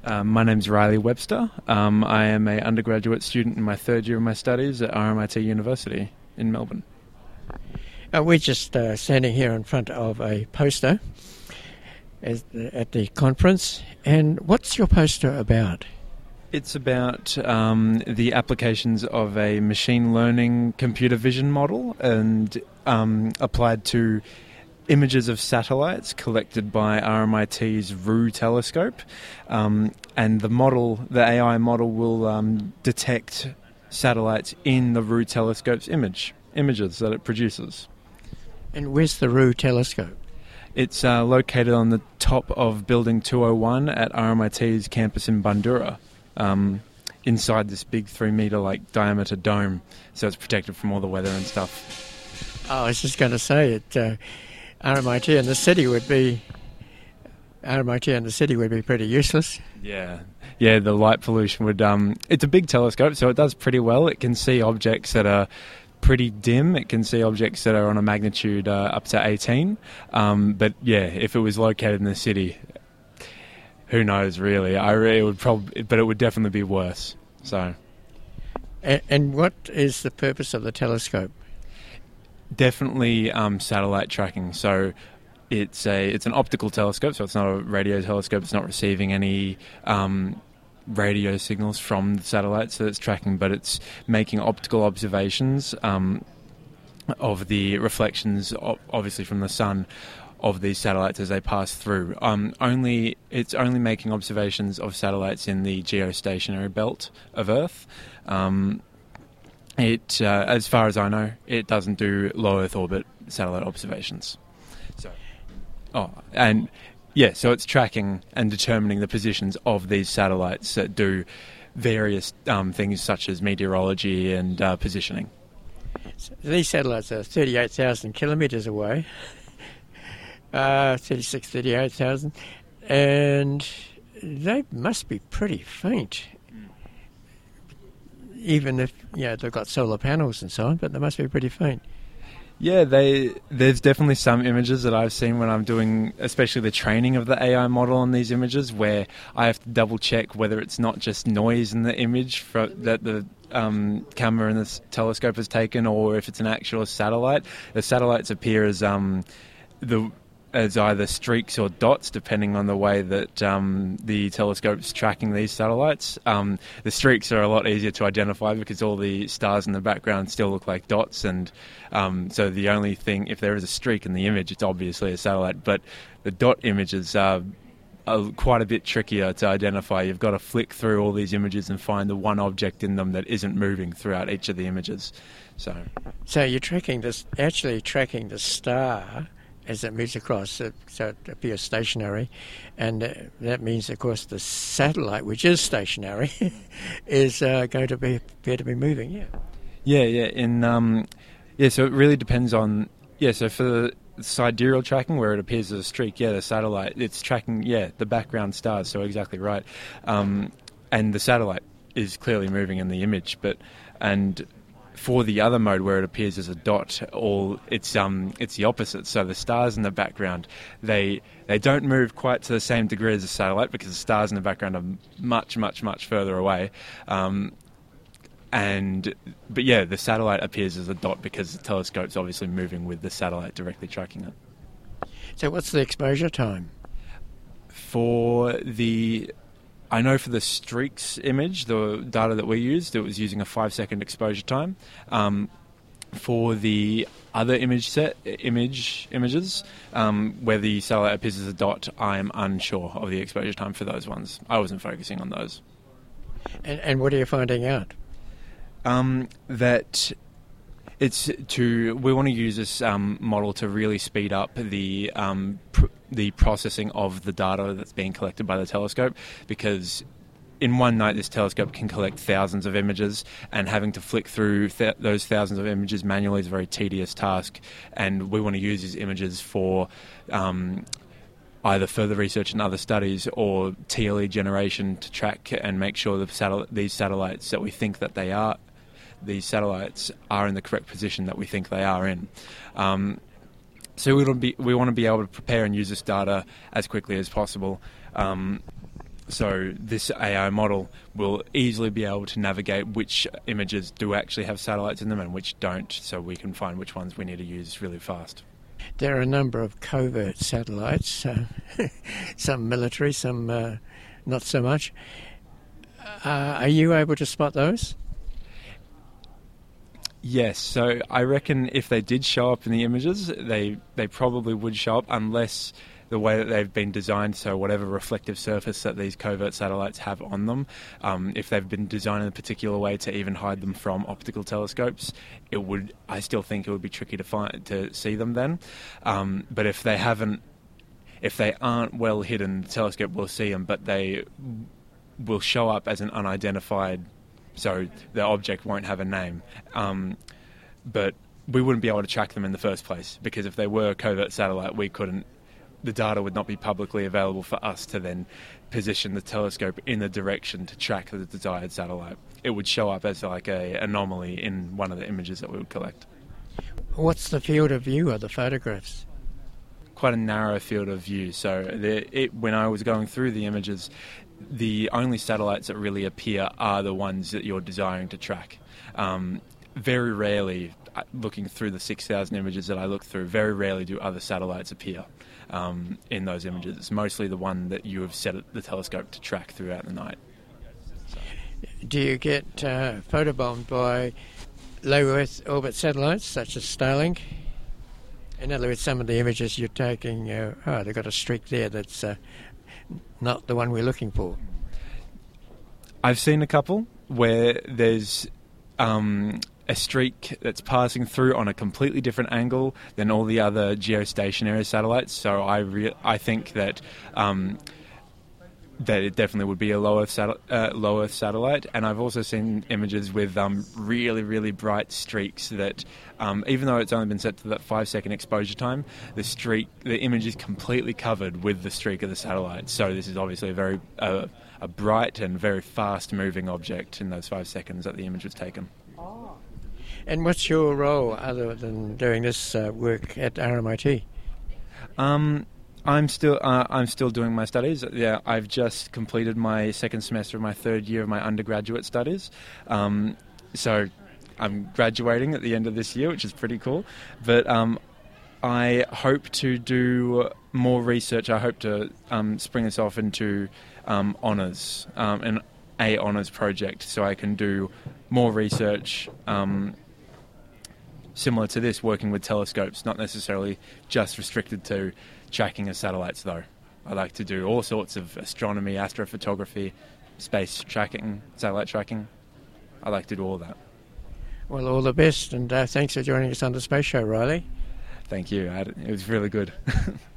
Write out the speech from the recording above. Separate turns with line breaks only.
My name's Riley Webster. I am an undergraduate student in my third year of my studies at RMIT University in Melbourne.
We're just standing here in front of a poster at the conference. And what's your poster about?
It's about the applications of a machine learning computer vision model and applied to images of satellites collected by RMIT's RU telescope. And the AI model will detect satellites in the RU telescope's images that it produces.
And where's the RU telescope?
It's located on the top of Building 201 at RMIT's campus in Bundoora, inside this big 3-metre diameter dome, so it's protected from all the weather and stuff.
Oh, I was just going to say it. RMIT and the city would be pretty useless.
Yeah, the light pollution would. It's a big telescope, so it does pretty well. It can see objects that are pretty dim. It can see objects that are on a magnitude up to 18. But yeah, if it was located in the city, who knows really? But it would definitely be worse. So.
And what is the purpose of the telescope?
Definitely satellite tracking. So it's an optical telescope, so it's not a radio telescope. It's not receiving any radio signals from the satellites that it's tracking, but it's making optical observations of the reflections, obviously from the sun, of these satellites as they pass through. It's only making observations of satellites in the geostationary belt of Earth. As far as I know, it doesn't do low Earth orbit satellite observations. So it's tracking and determining the positions of these satellites that do various things such as meteorology and positioning.
So these satellites are 38,000 kilometres away, 38,000, and they must be pretty faint. Even if they've got solar panels and so on, but they must be pretty faint.
Yeah, there's definitely some images that I've seen when I'm doing, especially the training of the AI model on these images, where I have to double check whether it's not just noise in the image that the camera and the telescope has taken, or if it's an actual satellite. The satellites appear as either streaks or dots, depending on the way that the telescope's tracking these satellites. The streaks are a lot easier to identify because all the stars in the background still look like dots, and so the only thing, if there is a streak in the image, it's obviously a satellite. But the dot images are quite a bit trickier to identify. You've got to flick through all these images and find the one object in them that isn't moving throughout each of the images. So
you're tracking the star as it moves across, so it appears stationary, and that means, of course, the satellite, which is stationary, is going to appear to be moving.
So it really depends on. So for the sidereal tracking, where it appears as a streak, the satellite, it's tracking the background stars. So exactly right, and the satellite is clearly moving in the image, and for the other mode where it appears as a dot, it's the opposite. So the stars in the background, they don't move quite to the same degree as the satellite, because the stars in the background are much, much, much further away. The satellite appears as a dot because the telescope's obviously moving with the satellite directly tracking it.
So what's the exposure time?
I know for the streaks image, the data that we used, it was using a 5-second exposure time. For the other images, where the satellite appears as a dot, I'm unsure of the exposure time for those ones. I wasn't focusing on those.
And what are you finding out?
That we want to use this model to really speed up the processing of the data that's being collected by the telescope, because in one night this telescope can collect thousands of images, and having to flick through those thousands of images manually is a very tedious task, and we want to use these images for either further research and other studies or TLE generation to track and make sure that these satellites that we think that they are, these satellites are in the correct position that we think they are in. So we want to be able to prepare and use this data as quickly as possible. So this AI model will easily be able to navigate which images do actually have satellites in them and which don't, so we can find which ones we need to use really fast.
There are a number of covert satellites, some military, some not so much. Are you able to spot those?
Yes, so I reckon if they did show up in the images, they probably would show up unless the way that they've been designed, so whatever reflective surface that these covert satellites have on them, if they've been designed in a particular way to even hide them from optical telescopes, I still think it would be tricky to see them then. But if they aren't well hidden, the telescope will see them, but they will show up as an unidentified, so the object won't have a name. But we wouldn't be able to track them in the first place, because if they were a covert satellite, the data would not be publicly available for us to then position the telescope in the direction to track the desired satellite. It would show up as like an anomaly in one of the images that we would collect.
What's the field of view of the photographs?
Quite a narrow field of view. So when I was going through the images, the only satellites that really appear are the ones that you're desiring to track. Very rarely, looking through the 6,000 images that I looked through, very rarely do other satellites appear in those images. It's mostly the one that you have set the telescope to track throughout the night. So.
Do you get photobombed by low Earth orbit satellites such as Starlink? In other words, some of the images you're taking, they've got a streak there that's not the one we're looking for.
I've seen a couple where there's a streak that's passing through on a completely different angle than all the other geostationary satellites. So I think that that it definitely would be a low Earth satellite. And I've also seen images with really, really bright streaks that, even though it's only been set to that 5-second exposure time, the image is completely covered with the streak of the satellite. So this is obviously a very a bright and very fast-moving object in those 5 seconds that the image was taken.
And what's your role other than doing this work at RMIT?
I'm still doing my studies. Yeah, I've just completed my second semester of my third year of my undergraduate studies. So I'm graduating at the end of this year, which is pretty cool. But I hope to do more research. I hope to spring this off into honours, an A honours project, so I can do more research similar to this, working with telescopes, not necessarily just restricted to tracking of satellites though. I like to do all sorts of astronomy, astrophotography, space tracking, satellite tracking. I like to do all that.
Well, all the best, and thanks for joining us on the Space Show, Riley.
Thank you. It was really good.